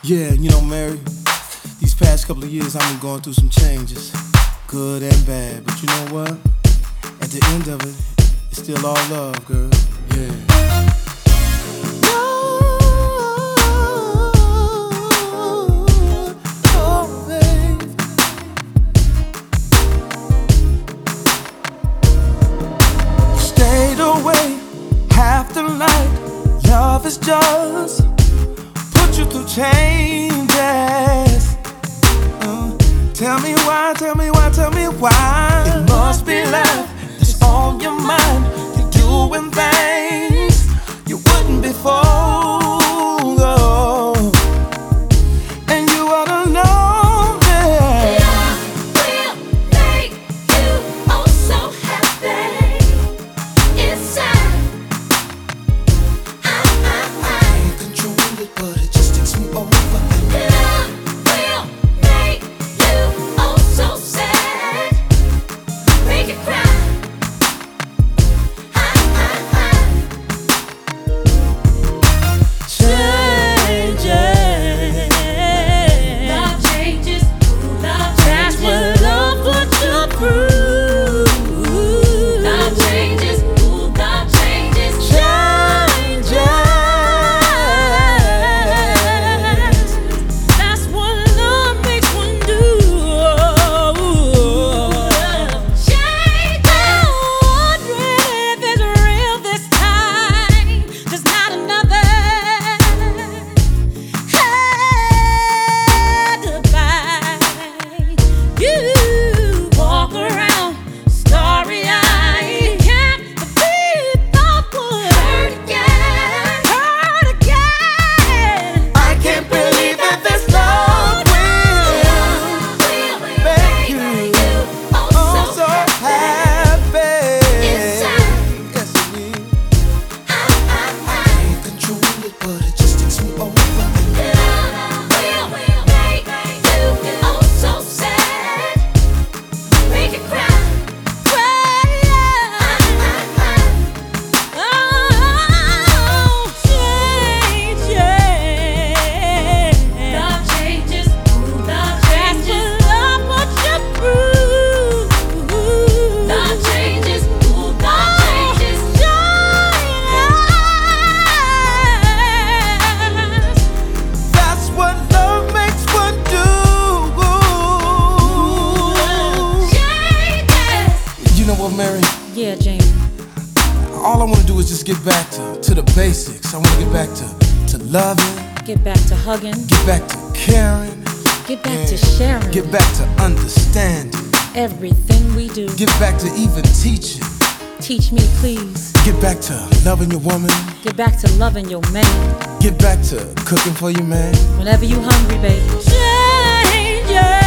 Yeah, you know, Mary, these past couple of years I've been going through some changes, good and bad. But you know what? At the end of it, it's still all love, girl. Yeah. Away half the light. Love is just put you through changes. Tell me why, tell me why, tell me why. It must be love that's on your mind. You're doing things you wouldn't before. And you ought to know that love will make you oh so happy. But it just takes me over. Love will make you oh so sad, make it cry. Changes. Love changes. Love That's changes. what love puts you through. Love changes. Love changes. Changes. That's what love makes one do. Changes. Wondering if it's real this time. Just not another goodbye. You walk around starry-eyed. Can't believe thought would Hurt again. hurt again. I can't believe that this love will make you oh oh so so happy. Inside. Yes, it will. Can't control it, but it just takes me over. Love will make you oh so sad, make it cry. Love changes. Love changes. Love changes. Love changes. That's what love makes one do. Changes. You know what, Mary? Yeah, Jamie. All I want to do is just get back to the basics. I want to get back to loving, Get back to hugging. get back to caring, Get back to and sharing. get back to understanding, everything we do. get back to even teaching, Teach me, please. get back to loving your woman, Get back to loving your man. get back to cooking for your man. Whenever you hungry, baby. Change.